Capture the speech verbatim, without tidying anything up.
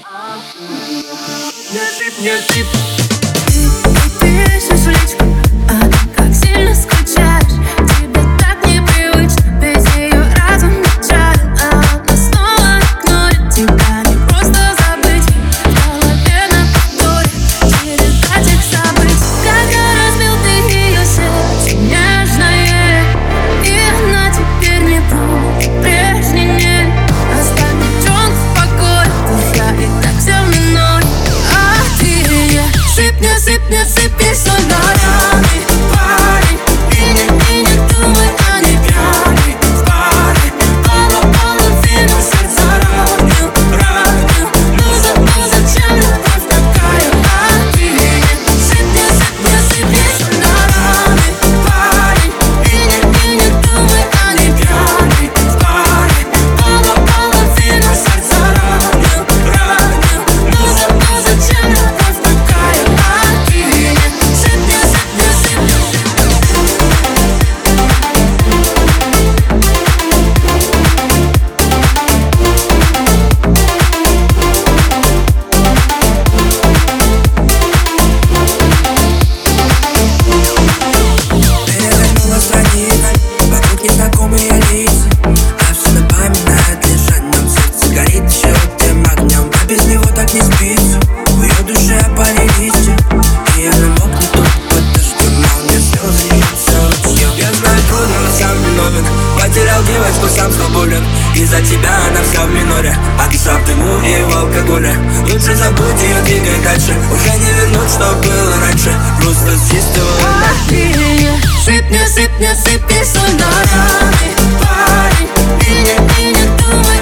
Не сыпь, не сыпь. Ты пишешь в личку, а как сильно скучаешь. Тебе так непривычно, без нее разум не чает. А она снова игнорит тебя, не просто забыть. В голове на повторе череда тех событий. Когда разбил ты ее сердце нежное, и она теперь не будет прежней, нет. Оставь девчонку в покое, душа и так все минует. А ты ей сыпь, не сыпь, не сыпь ей соль на раны, парень. И не, и не думай о ней пьяный в паре. Полу, половину сердца ранил, ранил. Ну, за, ну зачем любовь такая? А ты ей сыпь, не сыпь, не сыпь ей соль на раны, парень. И не, и не думай о ней пьяный в паре. Полу, половину сердца ранил, ранил. Ну, за, ну зачем любовь такая? А ты ей сыпь, не сыпь, не сыпь. Перевернула страницы, вокруг незнакомые лица, а все напоминает лишь о нем. Сердце горит еще тем огнем, а без него так не спится. В ее душе опали листья, и она мокнет тут под дождем, а у меня слезы льются ручьем. Я знаю, трудно, но сам виновен. Потерял девочку, сам стал болен. Из-за тебя она вся в миноре, а ты сам дыму и в алкоголе. Лучше забудь ее, двигай дальше. Уже не вернуть, что было раньше. Просто с чистого А ты ей сыпь, не сыпь, не сыпь ей соль на раны, парень. И не, и не думай